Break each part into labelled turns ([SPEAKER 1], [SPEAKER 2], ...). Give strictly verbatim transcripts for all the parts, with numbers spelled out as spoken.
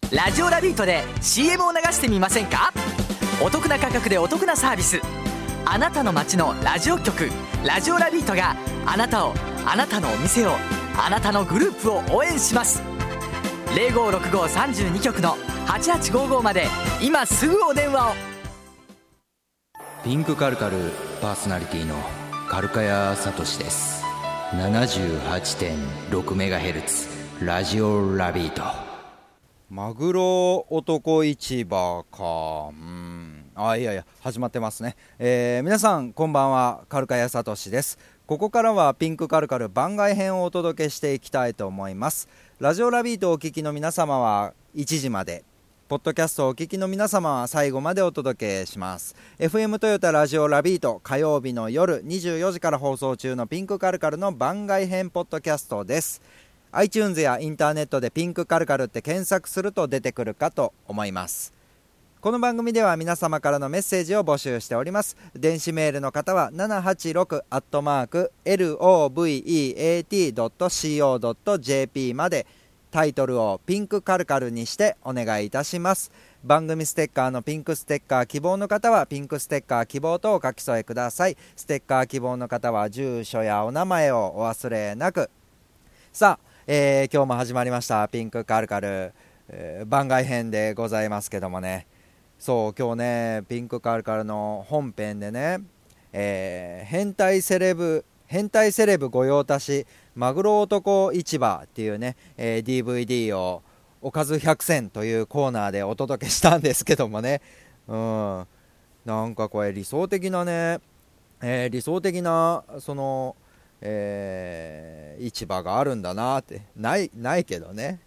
[SPEAKER 1] ラジオラビートで シーエム を流してみませんか？お得な価格でお得なサービス。あなたの街のラジオ局ラジオラビートがあなたを、あなたのお店を、あなたのグループを応援します。 ゼロごろくごさんじゅうに 局のはちはちごーごーまで今すぐお電話を。
[SPEAKER 2] ピンクカルカルパーソナリティのカルカヤサトシです。 ななじゅうはちてんろくメガヘルツ ラジオラビート。
[SPEAKER 3] マグロ男市場か。うんあいやいや始まってますね、えー、皆さんこんばんは、カルカヤサトシです。ここからはピンクカルカル番外編をお届けしていきたいと思います。ラジオラビートをお聞きの皆様はいちじまで、ポッドキャストをお聞きの皆様は最後までお届けします。 エフエム トヨタラジオラビート、火曜日の夜にじゅうよじから放送中のピンクカルカルの番外編ポッドキャストです。 iTunes やインターネットでピンクカルカルって検索すると出てくるかと思います。この番組では皆様からのメッセージを募集しております。電子メールの方は ななはちろく アットマーク ロベト ドット コー ドット ジェーピー までタイトルをピンクカルカルにしてお願いいたします。番組ステッカーのピンクステッカー希望の方はピンクステッカー希望とお書き添えください。ステッカー希望の方は住所やお名前をお忘れなく。さあ、えー、今日も始まりましたピンクカルカル、えー、番外編でございますけどもね、そう今日ねピンクカルカルの本編でね、えー、変態セレブ変態セレブ御用達マグロ男市場っていうね、えー、ディーブイディー をおかず百選というコーナーでお届けしたんですけどもね、うんなんかこれ理想的なね、えー、理想的なその、えー、市場があるんだなってないないけどね、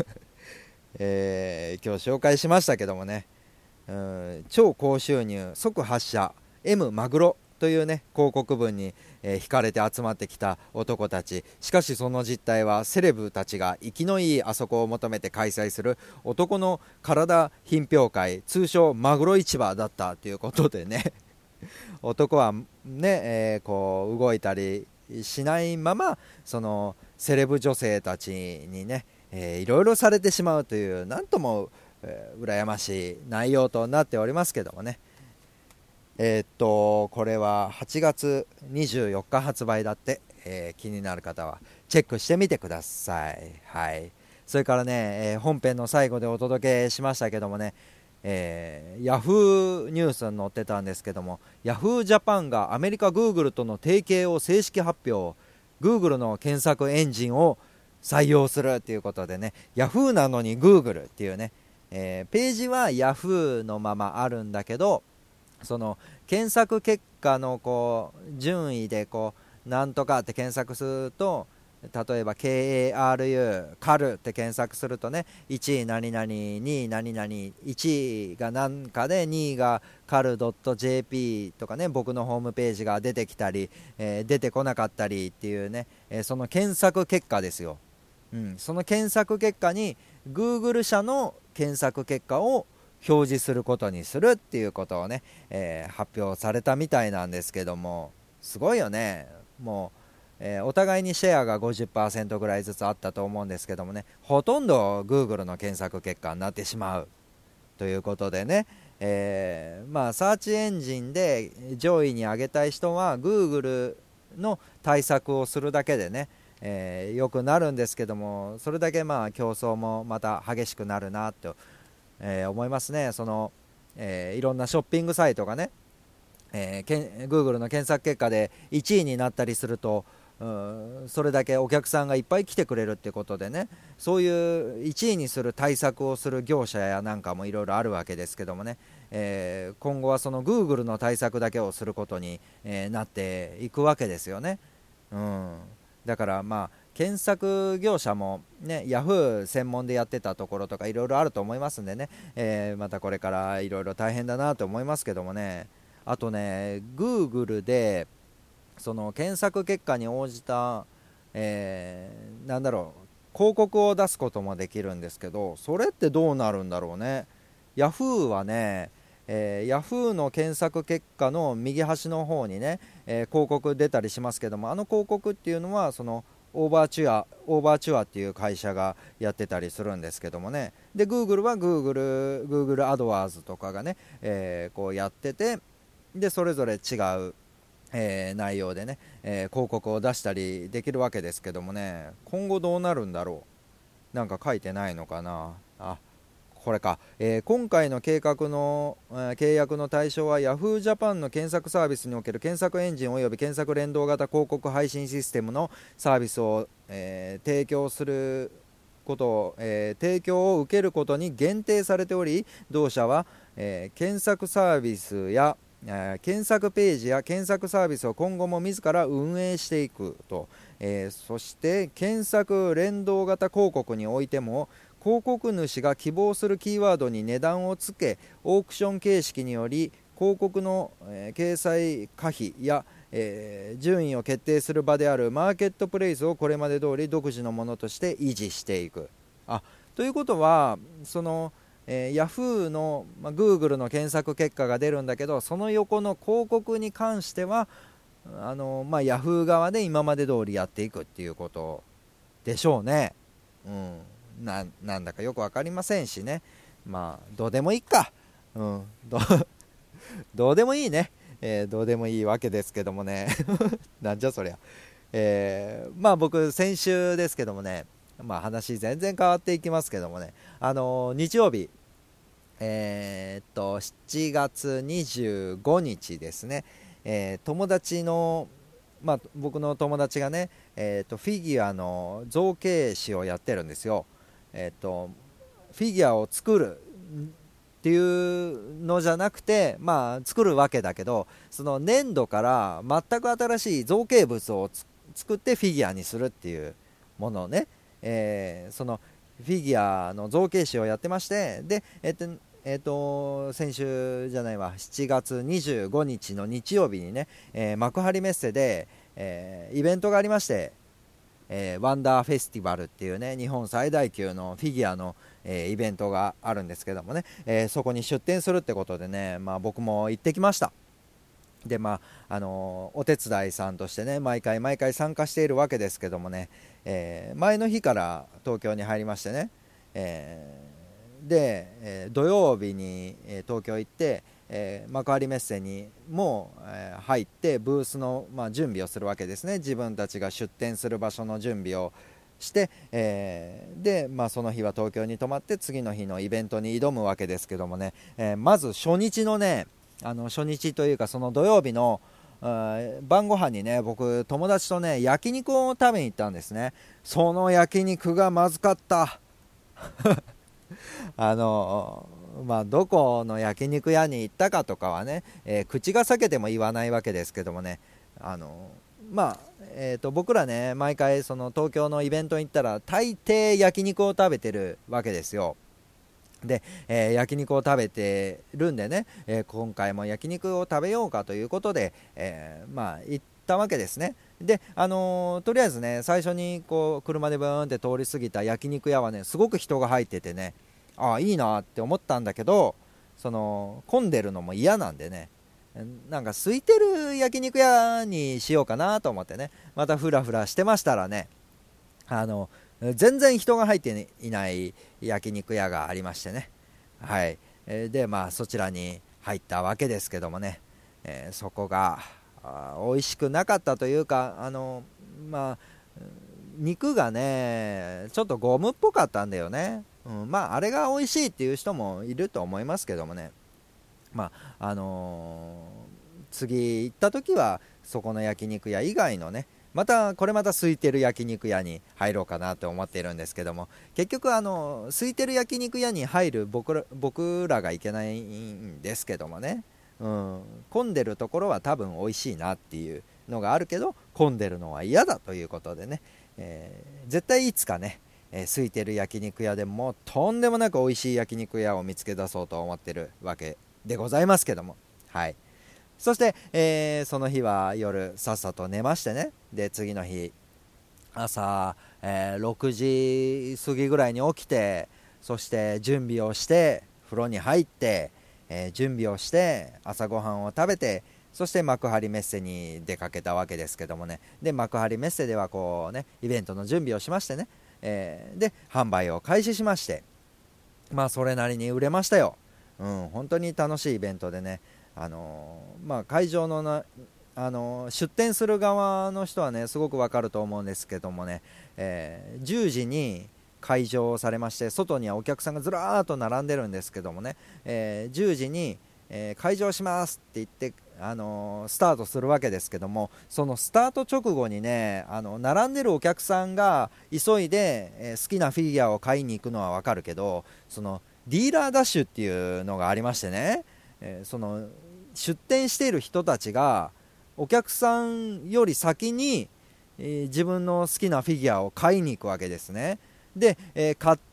[SPEAKER 3] えー、今日紹介しましたけどもね、うん超高収入即発射 M マグロというね広告文に、えー、惹かれて集まってきた男たち。しかしその実態はセレブたちが生きのいいあそこを求めて開催する男の体品評会、通称マグロ市場だったということでね男はね、えー、こう動いたりしないままそのセレブ女性たちにね、えー、いろいろされてしまうというなんとも、えー、羨ましい内容となっておりますけどもね。えー、っとこれははちがつにじゅうよっか発売だって、えー、気になる方はチェックしてみてください。はい。それからね、えー、本編の最後でお届けしましたけどもね、えー、ヤフーニュースに載ってたんですけども、ヤフージャパンがアメリカグーグルとの提携を正式発表。グーグルの検索エンジンを採用するということでね、ヤフーなのにグーグルっていうね、えー、ページはヤフーのままあるんだけど、その検索結果のこう順位でこうなんとかって検索すると、例えば ケーエーアールユー カルって検索するとね、いちい何々、にい何々、いちいが何かでにいがカル ドット ジェーピー とかね、僕のホームページが出てきたり、えー、出てこなかったりっていうね、えー、その検索結果ですよ、うん、その検索結果に Google 社の検索結果を表示することにするっていうことをね、えー、発表されたみたいなんですけども、すごいよね。もう、えー、お互いにシェアが ごじゅっパーセント ぐらいずつあったと思うんですけどもね、ほとんど Google の検索結果になってしまうということでね、えー、まあサーチエンジンで上位に上げたい人は Google の対策をするだけでね、えー、よくなるんですけども、それだけまあ競争もまた激しくなるなとえー、思いますね。その、えー、いろんなショッピングサイトがね、えー、けん Google の検索結果でいちいになったりすると、うん、それだけお客さんがいっぱい来てくれるってことでね、そういういちいにする対策をする業者やなんかもいろいろあるわけですけどもね、えー、今後はその Google の対策だけをすることに、えー、なっていくわけですよね。うん、だからまあ検索業者もね、ヤフー専門でやってたところとかいろいろあると思いますんでね、えー、またこれからいろいろ大変だなと思いますけどもね。あとね、Google でその検索結果に応じた、えー、なんだろう、広告を出すこともできるんですけど、それってどうなるんだろうね。ヤフーはね、えー、ヤフーの検索結果の右端の方にね、えー、広告出たりしますけども、あの広告っていうのはそのオーバーチュアオーバーチュアっていう会社がやってたりするんですけどもね。で Google は Google, Google アドワーズとかがね、えー、こうやってて、でそれぞれ違う、えー、内容でね、えー、広告を出したりできるわけですけどもね、今後どうなるんだろう。なんか書いてないのかなあ、これか、えー、今回の計画の、えー、契約の対象は Yahoo! ジャパンの検索サービスにおける検索エンジンおよび検索連動型広告配信システムのサービスを、えー、提供することを、えー、提供を受けることに限定されており、同社は、えー、検索サービスや、えー、検索ページや検索サービスを今後も自ら運営していくと、えー、そして検索連動型広告においても広告主が希望するキーワードに値段をつけ、オークション形式により広告の、えー、掲載可否や、えー、順位を決定する場であるマーケットプレイスをこれまで通り独自のものとして維持していく。あ、ということはその、えー、Yahoo! の、まあ、Google の検索結果が出るんだけど、その横の広告に関してはあの、まあ、Yahoo! 側で今まで通りやっていくっていうことでしょうね。うんな, なんだかよく分かりませんしね。まあどうでもいいか、うん、ど, どうでもいいね、えー、どうでもいいわけですけどもねなんじゃそりゃ、えー、まあ僕先週ですけどもね、まあ話全然変わっていきますけどもね、あのー、日曜日えー、っとしちがつにじゅうごにちですね、えー、友達のまあ僕の友達がね、えー、っとフィギュアの造形師をやってるんですよ。えー、とフィギュアを作るっていうのじゃなくて、まあ作るわけだけど、その粘土から全く新しい造形物を作ってフィギュアにするっていうものをね、えー、そのフィギュアの造形師をやってまして、でえっ、ー、とえー、と先週じゃないわしちがつにじゅうごにちの日曜日にね、えー、幕張メッセで、えー、イベントがありまして、えー、ワンダーフェスティバルっていうね、日本最大級のフィギュアの、えー、イベントがあるんですけどもね、えー、そこに出店するってことでね、まあ、僕も行ってきました。でまああのー、お手伝いさんとしてね毎回毎回参加しているわけですけどもね、えー、前の日から東京に入りましてね、えー、で、えー、土曜日に、えー、東京行って、えー、幕張メッセにもう、えー、入ってブースの、まあ、準備をするわけですね。自分たちが出店する場所の準備をして、えー、で、まあ、その日は東京に泊まって次の日のイベントに挑むわけですけどもね、えー、まず初日のねあの初日というかその土曜日の晩ご飯にね、僕友達とね焼肉を食べに行ったんですね。その焼肉がまずかったあのまあどこの焼肉屋に行ったかとかはね、えー、口が裂けても言わないわけですけどもね、あのまあえー、と僕らね毎回その東京のイベントに行ったら大抵焼肉を食べてるわけですよ。で、えー、焼肉を食べてるんでね、えー、今回も焼肉を食べようかということで、えー、まあ行ったわけですね。で、あのー、とりあえずね最初にこう車でブーンって通り過ぎた焼肉屋はねすごく人が入っててね、ああいいなって思ったんだけど、その混んでるのも嫌なんでね、なんか空いてる焼肉屋にしようかなと思ってね、またフラフラしてましたらね、あの全然人が入っていない焼肉屋がありましてね、はい、でまあそちらに入ったわけですけどもね、えー、そこが美味しくなかったというか、あのまあ肉がねちょっとゴムっぽかったんだよね、うん、まああれが美味しいっていう人もいると思いますけどもね、まああのー、次行った時はそこの焼肉屋以外のねまたこれまた空いてる焼肉屋に入ろうかなと思っているんですけども、結局あの空いてる焼肉屋に入る僕ら、僕らがいけないんですけどもね、うん、混んでるところは多分美味しいなっていうのがあるけど混んでるのは嫌だということでね、えー、絶対いつかね、えー、空いてる焼肉屋でもとんでもなく美味しい焼肉屋を見つけ出そうと思ってるわけでございますけども、はい。そして、えー、その日は夜さっさと寝ましてね、で次の日朝、えー、ろくじ過ぎぐらいに起きて、そして準備をして風呂に入って、えー、準備をして朝ごはんを食べて、 そして幕張メッセに出かけたわけですけどもね、で幕張メッセではこうねイベントの準備をしましてね、えー、で販売を開始しまして、まあそれなりに売れましたよ。うん、本当に楽しいイベントでね、あのーまあ、会場のな、あのー出店する側の人はねすごくわかると思うんですけどもね、えー、じゅうじに開場されまして、外にはお客さんがずらーっと並んでるんですけどもね、えー、じゅうじに、えー、開場しますって言って、あのースタートするわけですけども、そのスタート直後にね、あの並んでるお客さんが急いで、えー好きなフィギュアを買いに行くのはわかるけど、そのディーラーダッシュっていうのがありましてね、えーその出店している人たちがお客さんより先に、えー自分の好きなフィギュアを買いに行くわけですね。で、えー買って、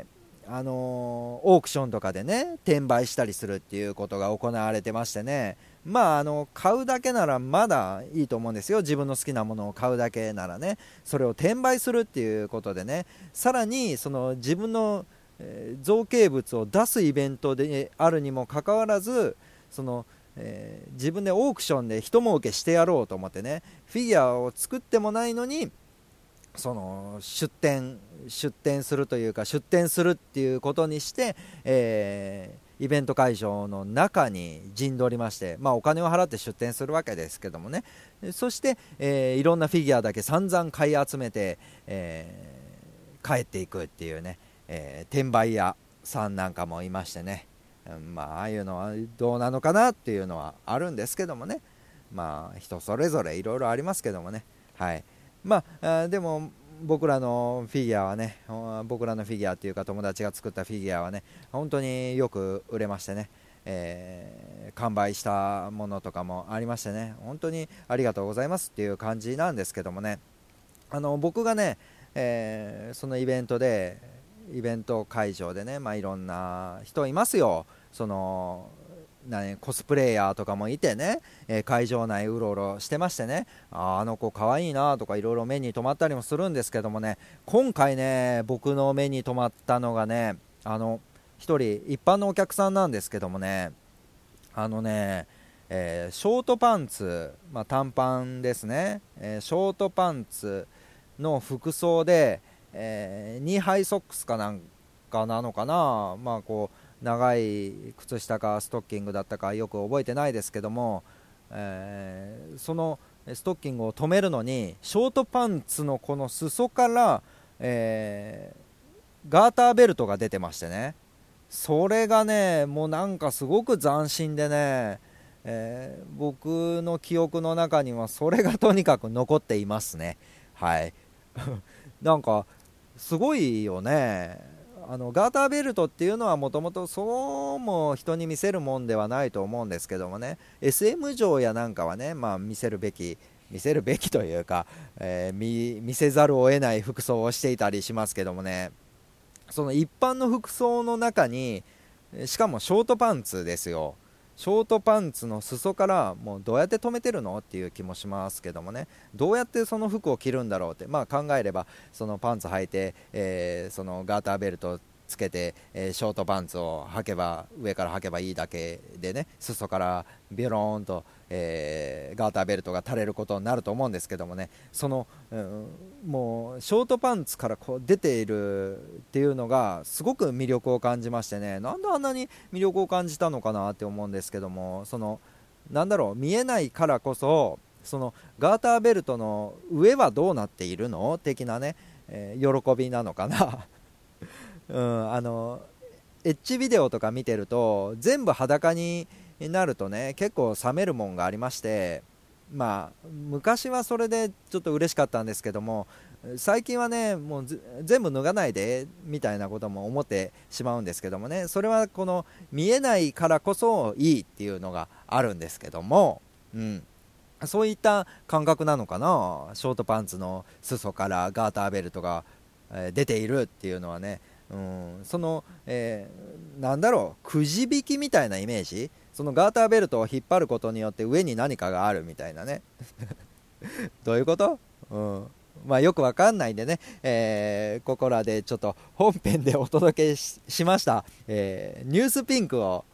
[SPEAKER 3] あのーオークションとかでね転売したりするっていうことが行われてましてね、まああの買うだけならまだいいと思うんですよ。自分の好きなものを買うだけならね、それを転売するっていうことでね、さらにその自分の、えー造形物を出すイベントであるにもかかわらず、そのえー自分でオークションで一儲けしてやろうと思ってね、フィギュアを作ってもないのにその出店出店するというか出店するっていうことにして、えーイベント会場の中に陣取りまして、まあ、お金を払って出店するわけですけどもね、そして、えーいろんなフィギュアだけ散々買い集めて、えー帰っていくっていうね、えー転売屋さんなんかもいましてね、まあ、ああいうのはどうなのかなっていうのはあるんですけどもね、まあ人それぞれいろいろありますけどもね、はい、まあ、あでも僕らのフィギュアはね、僕らのフィギュアっていうか友達が作ったフィギュアはね本当によく売れましてね、えー完売したものとかもありましてね、本当にありがとうございますっていう感じなんですけどもね、あの僕がね、えーそのイベントでイベント会場でね、まあ、いろんな人いますよ。その何コスプレイヤーとかもいてね、えー会場内うろうろしてましてね、あー、あの子かわいいなとかいろいろ目に留まったりもするんですけどもね、今回ね僕の目に留まったのがね、あの一人一般のお客さんなんですけどもね、あのね、えーショートパンツ、まあ、短パンですね、えーショートパンツの服装で、えーニーハイソックスかなんかなのかな、まあこう長い靴下かストッキングだったかよく覚えてないですけども、えーそのストッキングを止めるのにショートパンツのこの裾から、えーガーターベルトが出てましてね、それがねもうなんかすごく斬新でね、えー僕の記憶の中にはそれがとにかく残っていますね。はいなんかすごいよね。あのガーターベルトっていうのはもともとそうも人に見せるもんではないと思うんですけどもね、 エスエム 上やなんかはね、まあ、見せるべき見せるべきというか、えー見、見せざるを得ない服装をしていたりしますけどもね、その一般の服装の中にしかもショートパンツですよ。ショートパンツの裾からもうどうやって止めてるのっていう気もしますけどもね、どうやってその服を着るんだろうって、まあ、考えればそのパンツ履いて、えーそのガーターベルトつけて、えーショートパンツを履けば上から履けばいいだけでね、裾からビローンと、えーガーターベルトが垂れることになると思うんですけどもね、その、うん、もうショートパンツからこう出ているっていうのがすごく魅力を感じましてね、なんであんなに魅力を感じたのかなって思うんですけども、そのなんだろう、見えないからこそそのガーターベルトの上はどうなっているの的なね、えー喜びなのかなうん、あのエッジビデオとか見てると全部裸になるとね結構冷めるもんがありまして、まあ昔はそれでちょっと嬉しかったんですけども、最近はねもう全部脱がないでみたいなことも思ってしまうんですけどもね、それはこの見えないからこそいいっていうのがあるんですけども、うん、そういった感覚なのかな。ショートパンツの裾からガーターベルトが、えー出ているっていうのはね、うん、その、えーなんだろう、くじ引きみたいなイメージ。そのガーターベルトを引っ張ることによって上に何かがあるみたいなねどういうこと、うんまあ、よくわかんないんでね、えーここらでちょっと本編でお届け し, しました、えーニュースピンクを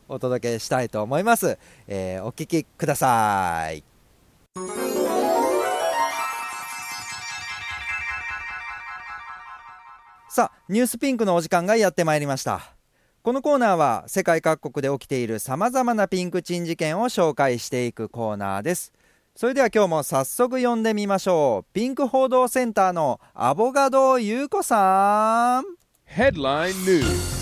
[SPEAKER 3] お届けしたいと思います。えー、お聞きください。さあ、ニュースピンクのお時間がやってまいりました。このコーナーは世界各国で起きているさまざまなピンク珍事件を紹介していくコーナーです。それでは今日も早速読んでみましょう。ピンク報道センターのアボガド優子さん。
[SPEAKER 4] Headline News。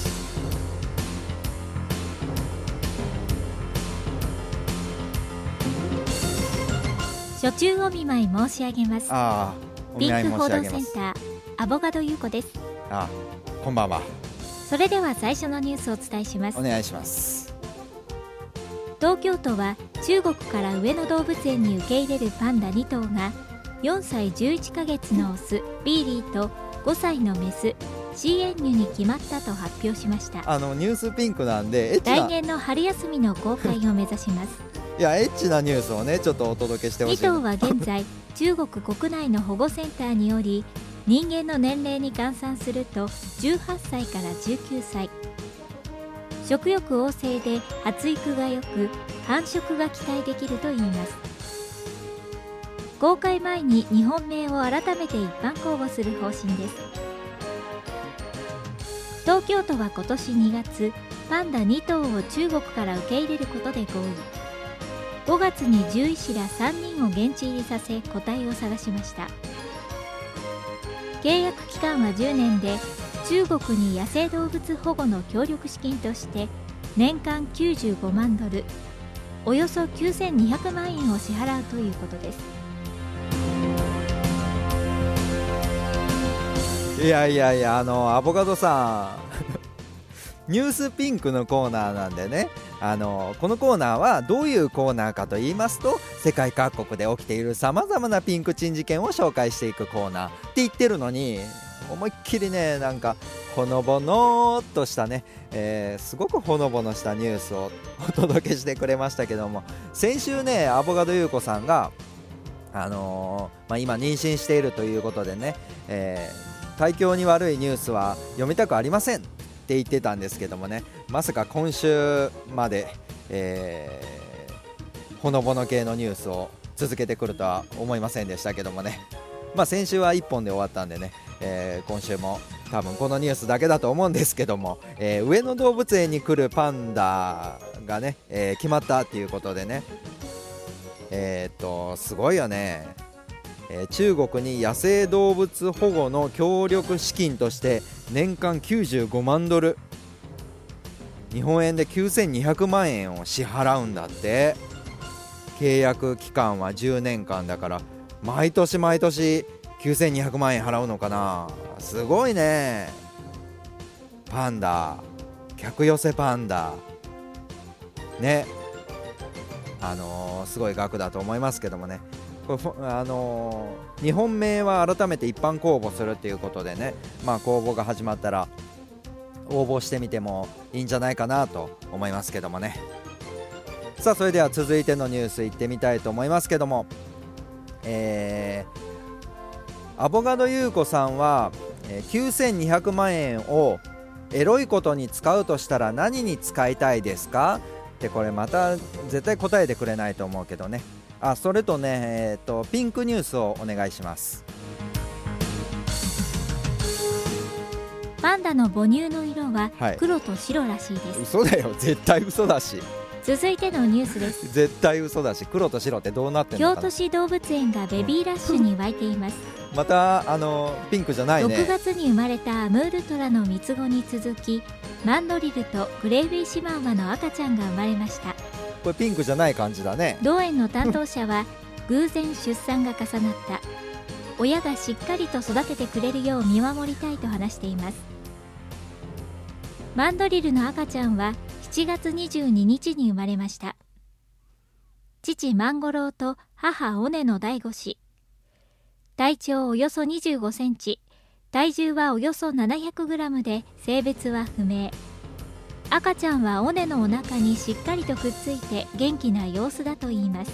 [SPEAKER 5] 初中お見舞い申し上げます。
[SPEAKER 3] あお見
[SPEAKER 5] ピンク報道
[SPEAKER 3] 舞い申し上げます。
[SPEAKER 5] センターアボガド優子です。
[SPEAKER 3] あこんばんは。
[SPEAKER 5] それでは最初のニュースをお伝えします。
[SPEAKER 3] お願いします。
[SPEAKER 5] 東京都は中国から上野動物園に受け入れるパンダに頭がよんさいじゅういっかげつのオスビーリーとごさいのメスシーエンニュに決まったと発表しました。
[SPEAKER 3] あのニュースピンクなんでエッチな
[SPEAKER 5] 来年の春休みの公開を目指します。
[SPEAKER 3] いやエッチなニュースをねちょっとお届けしてほしい。
[SPEAKER 5] に頭は現在中国国内の保護センターにより人間の年齢に換算するとじゅうはっさいからじゅうきゅうさい、食欲旺盛で発育が良く繁殖が期待できるといいます。公開前に日本名を改めて一般公募する方針です。東京都は今年にがつパンダに頭を中国から受け入れることで合意。ごがつに獣医師らさんにんを現地入りさせ個体を探しました。契約期間はじゅうねんで中国に野生動物保護の協力資金として年間きゅうじゅうごまんドル、およそきゅうせんにひゃくまんえんを支払うということです。
[SPEAKER 3] いやいやいや、あのアボカドさんニュースピンクのコーナーなんでね、あのこのコーナーはどういうコーナーかと言いますと、世界各国で起きているさまざまなピンク珍事件を紹介していくコーナーって言ってるのに、思いっきりねなんかほのぼのっとしたね、えー、すごくほのぼのしたニュースをお届けしてくれましたけども、先週ねアボカド優子さんが、あのーまあ、今妊娠しているということでね、えー、体調に悪いニュースは読みたくありませんって言ってたんですけどもね、まさか今週まで、えー、ほのぼの系のニュースを続けてくるとは思いませんでしたけどもね、まあ、先週はいっぽんで終わったんでね、えー、今週も多分このニュースだけだと思うんですけども、えー、上野動物園に来るパンダがね、えー、決まったっていうことでね、えー、っとすごいよね、えー、中国に野生動物保護の協力資金として年間きゅうじゅうごまんドル、日本円できゅうせんにひゃくまんえんを支払うんだって。契約期間はじゅうねんかんだから毎年毎年きゅうせんにひゃくまんえん払うのかな。すごいね。パンダ、客寄せパンダね、あのー、すごい額だと思いますけどもね、これ、あのー、日本名は改めて一般公募するっていうことでね、まあ公募が始まったら応募してみてもいいんじゃないかなと思いますけどもね。さあそれでは続いてのニュースいってみたいと思いますけども、えー、アボガド優子さんは、えー、きゅうせんにひゃくまんえんをエロいことに使うとしたら何に使いたいですかって、これまた絶対答えてくれないと思うけどね。あ、それとね、えー、とピンクニュースをお願いします。
[SPEAKER 5] パンダの母乳の色は
[SPEAKER 3] はい
[SPEAKER 5] 黒と白らしいです。
[SPEAKER 3] 嘘だよ、絶対嘘だし
[SPEAKER 5] 続いてのニュースです。
[SPEAKER 3] 絶対嘘だし、黒と白ってどうなってんのかな。
[SPEAKER 5] 京都市動物園がベビーラッシュに沸いています。
[SPEAKER 3] またあのピンクじゃないね。
[SPEAKER 5] ろくがつに生まれたアムールトラの三つ子に続き、マンドリルとグレイビーシマウマの赤ちゃんが生まれました。
[SPEAKER 3] これピンクじゃない感じだね。
[SPEAKER 5] 同園の担当者は偶然出産が重なった、親がしっかりと育ててくれるよう見守りたいと話しています。マンドリルの赤ちゃんはしちがつにじゅうににちに生まれました。父マンゴロウと母オネの第五子。体長およそにじゅうごセンチ、体重はおよそななひゃくグラムで性別は不明。赤ちゃんはオネのお腹にしっかりとくっついて元気な様子だといいます。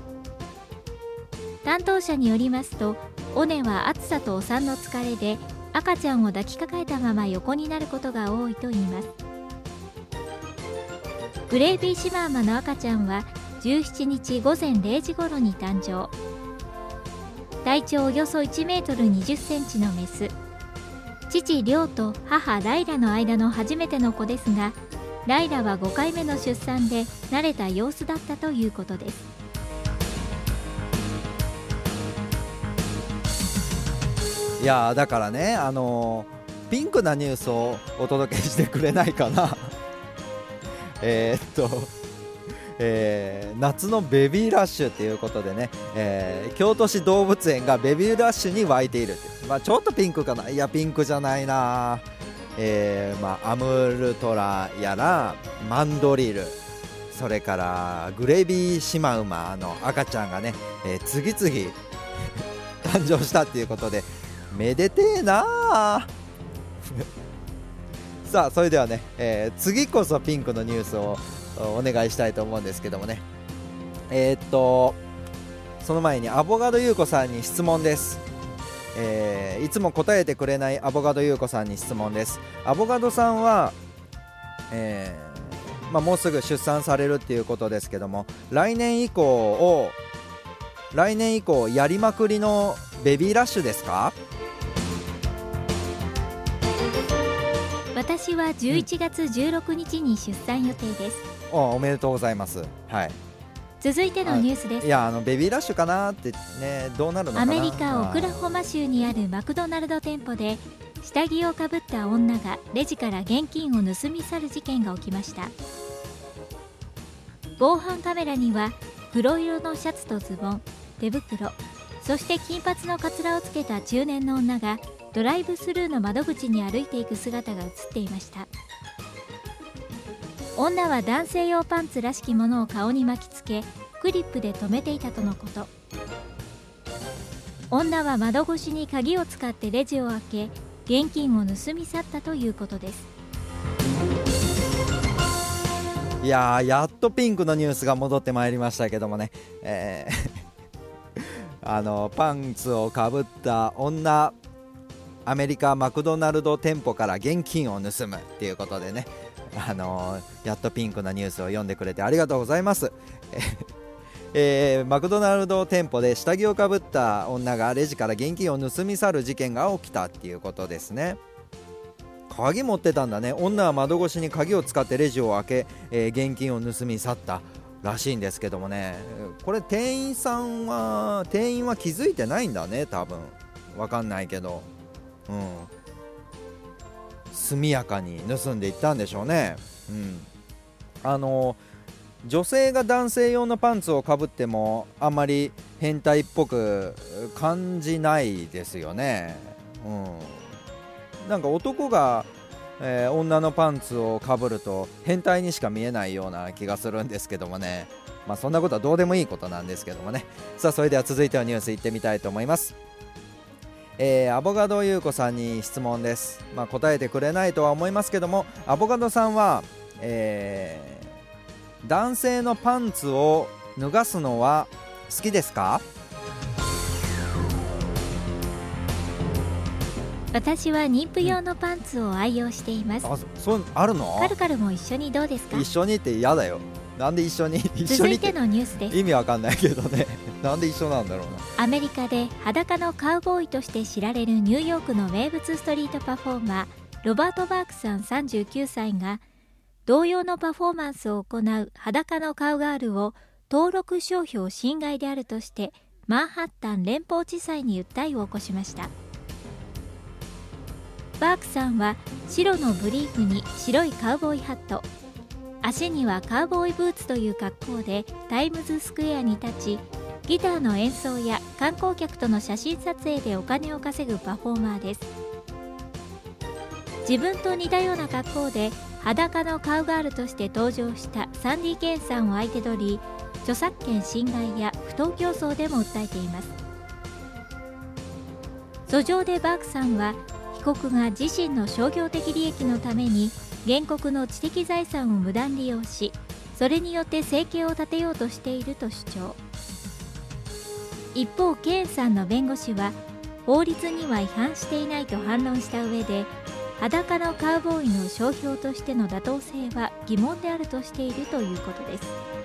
[SPEAKER 5] 担当者によりますと、オネは暑さとお産の疲れで赤ちゃんを抱きかかえたまま横になることが多いといいます。 グレイビーシマウマの赤ちゃんはじゅうしちにちごぜんれいじ頃に誕生。体長およそいちメートルにじゅっセンチのメス。父リョウと母ライラの間の初めての子ですが、ライラはごかいめの出産で慣れた様子だったということです。
[SPEAKER 3] いやーだからね、あのー、ピンクなニュースをお届けしてくれないかなえーっと、えー、夏のベビーラッシュということでね、えー、京都市動物園がベビーラッシュに沸いているって、まあ、ちょっとピンクかな。いやピンクじゃないな、えーまあ、アムルトラやらマンドリル、それからグレイビーシマウマの赤ちゃんがね、えー、次々誕生したっていうことでめでてえなさあそれではね、えー、次こそピンクのニュースをお願いしたいと思うんですけどもね、えー、っとその前にアボガド優子さんに質問です。えー、いつも答えてくれないアボガド優子さんに質問です。アボガドさんは、えーまあ、もうすぐ出産されるっていうことですけども、来年以降を来年以降やりまくりのベビーラッシュですか？
[SPEAKER 5] 私はじゅういちがつじゅうろくにちに出産予定です。
[SPEAKER 3] うん、お, おめでとうございます。はい。
[SPEAKER 5] 続いてのニュースです。
[SPEAKER 3] いやあのベビーラッシュかなってね、どうなるのかな。
[SPEAKER 5] アメリカオクラホマ州にあるマクドナルド店舗で下着をかぶった女がレジから現金を盗み去る事件が起きました。防犯カメラには黒色のシャツとズボン、手袋、そして金髪のカツラをつけた中年の女がドライブスルーの窓口に歩いていく姿が映っていました。女は男性用パンツらしきものを顔に巻きつけクリップで留めていたとのこと。女は窓越しに鍵を使ってレジを開け現金を盗み去ったということです。
[SPEAKER 3] いやーやっとピンクのニュースが戻ってまいりましたけどもね、えー、あのパンツをかぶった女、アメリカマクドナルド店舗から現金を盗むっていうことでね、あのー、やっとピンクなニュースを読んでくれてありがとうございます。えー、マクドナルド店舗で下着をかぶった女がレジから現金を盗み去る事件が起きたっていうことですね。鍵持ってたんだね。女は窓越しに鍵を使ってレジを開け、えー、現金を盗み去ったらしいんですけどもね、これ店員さんは店員は気づいてないんだね、多分わかんないけど、うん、速やかに盗んでいったんでしょうね。うん、あの女性が男性用のパンツをかぶってもあんまり変態っぽく感じないですよね。うん、なんか男が、えー、女のパンツをかぶると変態にしか見えないような気がするんですけどもね、まあそんなことはどうでもいいことなんですけどもね。さあそれでは続いてのニュースいってみたいと思います。えー、アボガド優子さんに質問です。まあ、答えてくれないとは思いますけども、アボガドさんは、えー、男性のパンツを脱がすのは好きですか？
[SPEAKER 5] 私は妊婦用のパンツを愛用しています。
[SPEAKER 3] あ、そうあるの？
[SPEAKER 5] カルカルも一緒にどうですか？
[SPEAKER 3] 一緒にって嫌だよ。なんで一緒に一緒
[SPEAKER 5] 続
[SPEAKER 3] にって
[SPEAKER 5] いてのニュースです。
[SPEAKER 3] 意味わかんないけどねなんで一緒なんだろうな。
[SPEAKER 5] アメリカで裸のカウボーイとして知られるニューヨークの名物ストリートパフォーマーロバート・バークさんさんじゅうきゅうさいが同様のパフォーマンスを行う裸のカウガールを登録商標侵害であるとしてマンハッタン連邦地裁に訴えを起こしました。バークさんは白のブリーフに白いカウボーイハット、足にはカウボーイブーツという格好でタイムズスクエアに立ち、ギターの演奏や観光客との写真撮影でお金を稼ぐパフォーマーです。自分と似たような格好で裸のカウガールとして登場したサンディ・ケンさんを相手取り、著作権侵害や不当競争でも訴えています。訴状でバークさんは被告が自身の商業的利益のために原告の知的財産を無断利用し、それによって生計を立てようとしていると主張。一方、ケーンさんの弁護士は法律には違反していないと反論した上で、 裸のカウボーイの商標としての妥当性は疑問であるとしているということです。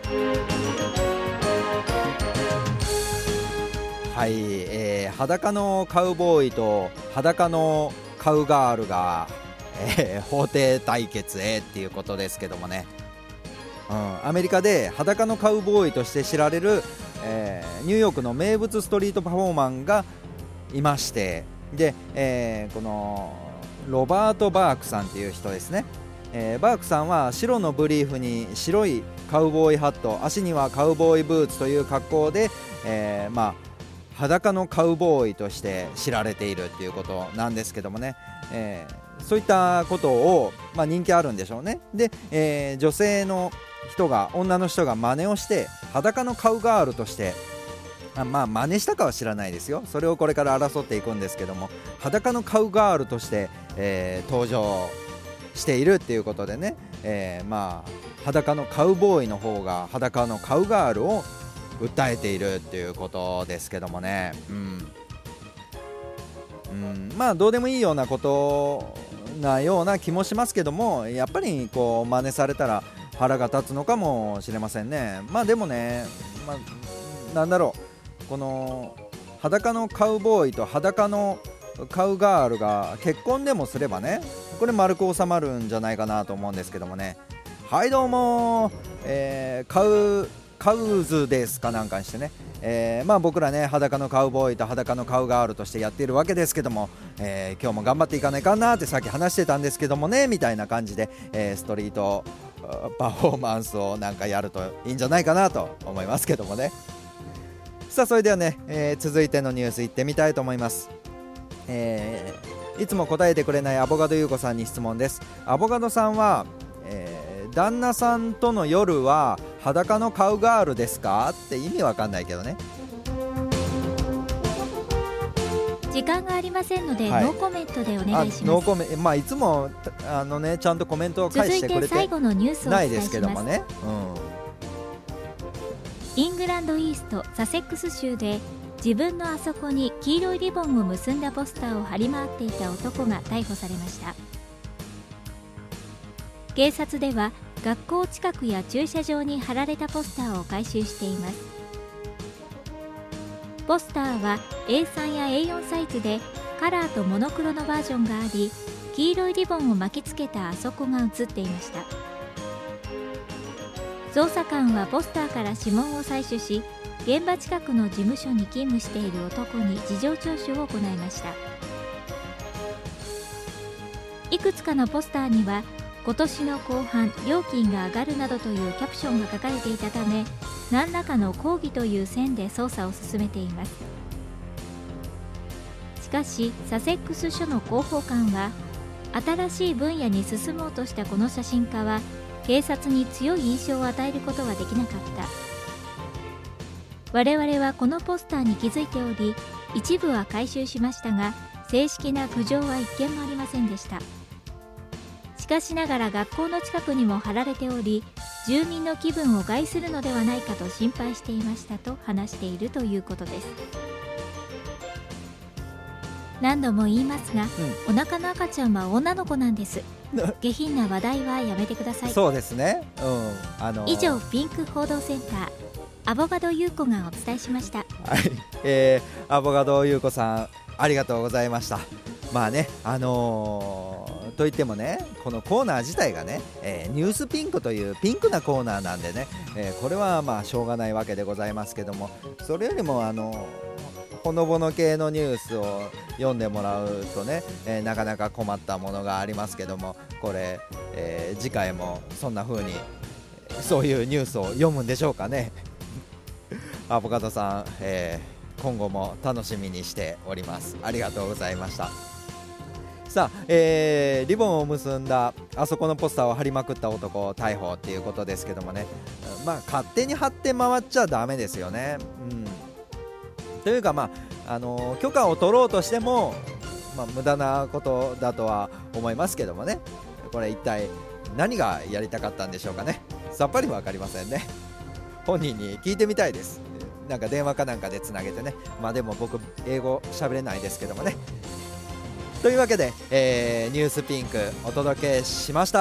[SPEAKER 3] はい、えー、裸のカウボーイと裸のカウガールが、えー、法廷対決へっていうことですけどもね、うん、アメリカで裸のカウボーイとして知られる、えー、ニューヨークの名物ストリートパフォーマンがいまして、で、えー、このロバート・バークさんっていう人ですね、えー、バークさんは白のブリーフに白いカウボーイハット、足にはカウボーイブーツという格好で、えー、まあ裸のカウボーイとして知られているっていうことなんですけどもね、えー、そういったことを、まあ、人気あるんでしょうね。で、えー、女性の人が女の人が真似をして裸のカウガールとしてあまあ真似したかは知らないですよ、それをこれから争っていくんですけども、裸のカウガールとして、えー、登場しているっていうことでね、えー、まあ裸のカウボーイの方が裸のカウガールを訴えているっていうことですけどもね、うんうん、まあどうでもいいようなことなような気もしますけども、やっぱりこう真似されたら腹が立つのかもしれませんね。まあでもね、まあ、なんだろう、この裸のカウボーイと裸のカウガールが結婚でもすればね、これ丸く収まるんじゃないかなと思うんですけどもね。はいどうも、えー、カウカウズですかなんかにしてね、えーまあ、僕らね裸のカウボーイと裸のカウガールとしてやっているわけですけども、えー、今日も頑張っていかないかなってさっき話してたんですけどもねみたいな感じで、えー、ストリートパフォーマンスをなんかやるといいんじゃないかなと思いますけどもね。さあそれではね、えー、続いてのニュースいってみたいと思います。えー、いつも答えてくれないアボガド優子さんに質問です。アボガドさんは、えー旦那さんとの夜は裸のカウガールですかって意味わかんないけどね。
[SPEAKER 5] 時間がありませんので、はい、ノーコメントでお願いします。
[SPEAKER 3] ノーコメント、まあいつもあのねちゃんとコメントを返してくれて
[SPEAKER 5] 続いて最後のニュースをお伝えします。ないですけどもね、うん、イングランドイーストサセックス州で自分のあそこに黄色いリボンを結んだポスターを貼り回っていた男が逮捕されました。警察では学校近くや駐車場に貼られたポスターを回収しています。ポスターは エースリー や エーフォー サイズでカラーとモノクロのバージョンがあり、黄色いリボンを巻きつけたあそこが写っていました。捜査官はポスターから指紋を採取し、現場近くの事務所に勤務している男に事情聴取を行いました。いくつかのポスターには今年の後半料金が上がるなどというキャプションが書かれていたため、何らかの抗議という線で捜査を進めています。しかしサセックス署の広報官は、新しい分野に進もうとしたこの写真家は警察に強い印象を与えることはできなかった。我々はこのポスターに気づいており、一部は回収しましたが正式な苦情は一件もありませんでした。しかしながら学校の近くにも貼られており、住民の気分を害するのではないかと心配していましたと話しているということです。何度も言いますが、うん、お腹の赤ちゃんは女の子なんです。下品な話題はやめてください。
[SPEAKER 3] そうですね、うんあのー、
[SPEAKER 5] 以上ピンク報道センターアボガド優子がお伝えしました。はい、
[SPEAKER 3] えー、アボガド優子さんありがとうございました。まあね、あのー、といってもね、このコーナー自体がね、えー、ニュースピンクというピンクなコーナーなんでね、えー、これはまあしょうがないわけでございますけども、それよりもあのー、ほのぼの系のニュースを読んでもらうとね、えー、なかなか困ったものがありますけども、これ、えー、次回もそんな風にそういうニュースを読むんでしょうかね。アボカドさん、えー、今後も楽しみにしております。ありがとうございました。さあ、えー、リボンを結んだあそこのポスターを貼りまくった男を逮捕っていうことですけどもね、まあ勝手に貼って回っちゃダメですよね。うんというか、まああのー、許可を取ろうとしても、まあ、無駄なことだとは思いますけどもね、これ一体何がやりたかったんでしょうかね。さっぱり分かりませんね。本人に聞いてみたいです。なんか電話かなんかでつなげてね。まあでも僕英語喋れないですけどもね、 というわけで、えー、ニュースピンクお届けしました。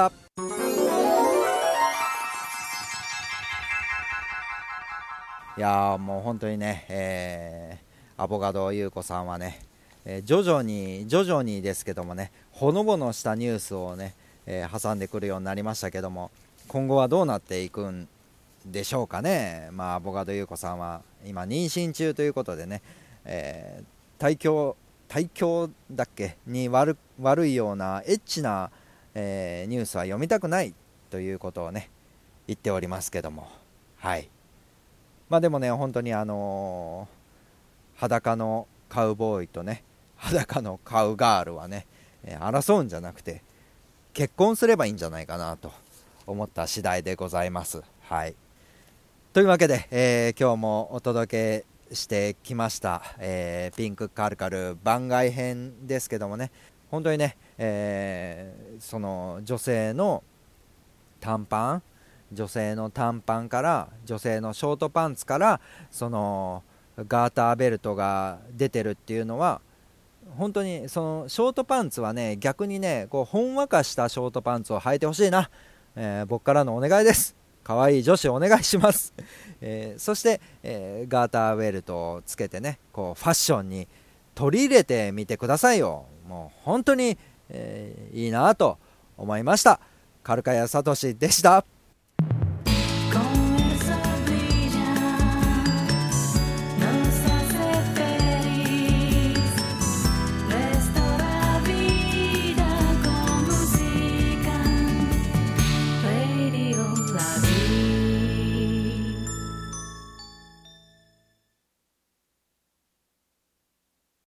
[SPEAKER 3] いやーもう本当にね、えー、アボカド優子さんはね、えー、徐々に徐々にですけどもね、ほのぼのしたニュースをね、えー、挟んでくるようになりましたけども、今後はどうなっていくんでしょうかね。まあアボカド優子さんは今妊娠中ということでね、えー、体調体調だっけに 悪, 悪いようなエッチな、えー、ニュースは読みたくないということをね言っておりますけども、はい。まあでもね、本当にあのー、裸のカウボーイとね裸のカウガールはね、えー、争うんじゃなくて結婚すればいいんじゃないかなと思った次第でございます。はい。というわけで、えー、今日もお届けしてきました、えー、ピンクカルカル番外編ですけどもね、本当にね、えー、その女性の短パン女性の短パンから女性のショートパンツからそのガーターベルトが出てるっていうのは、本当にそのショートパンツはね、逆にねこうほんわかしたショートパンツを履いてほしいな、えー、僕からのお願いです。可愛い女子お願いします、えー、そして、えー、ガーターベルトをつけてね、こうファッションに取り入れてみてくださいよ。もう本当に、えー、いいなと思いました。カルカヤサトシでした。